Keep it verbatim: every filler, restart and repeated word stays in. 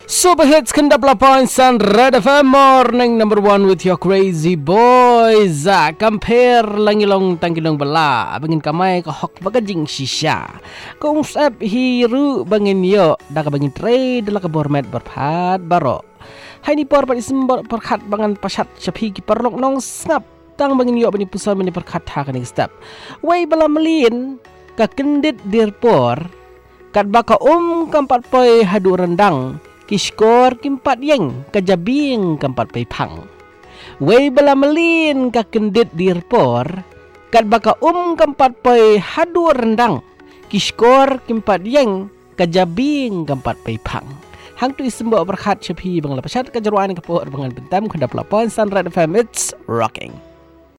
Super Hits Kendap lapan Sun Red F M Morning number one with your crazy boys. Ah, compare langilong tangilong bala. Bangin kamay ka hok bagajing shisha. Kung sab hiru bangin yo dak bangin trade la ka bormet berpad baro. Hai ni por pa isim perkat bangan pasat chapi ki perlok nong snap. Tang bangin yo bani pusal bani perkat ha kaning step. Wei bala melin ka kendit dirpor. Kat baka um kampat poi hadu rendang. Kishkor kimpat yang kajabing kampat pay pang. Way bala melin ka kendit dirpor. Kat baka um kampat pay hadu rendang. Kishkor kimpat yang kajabing kampat pay pang. Hang tu isembok berkhat cepi bangla pasat kajaruan kapor bangan bentam kandap lapon Sunrise F M. It's rocking.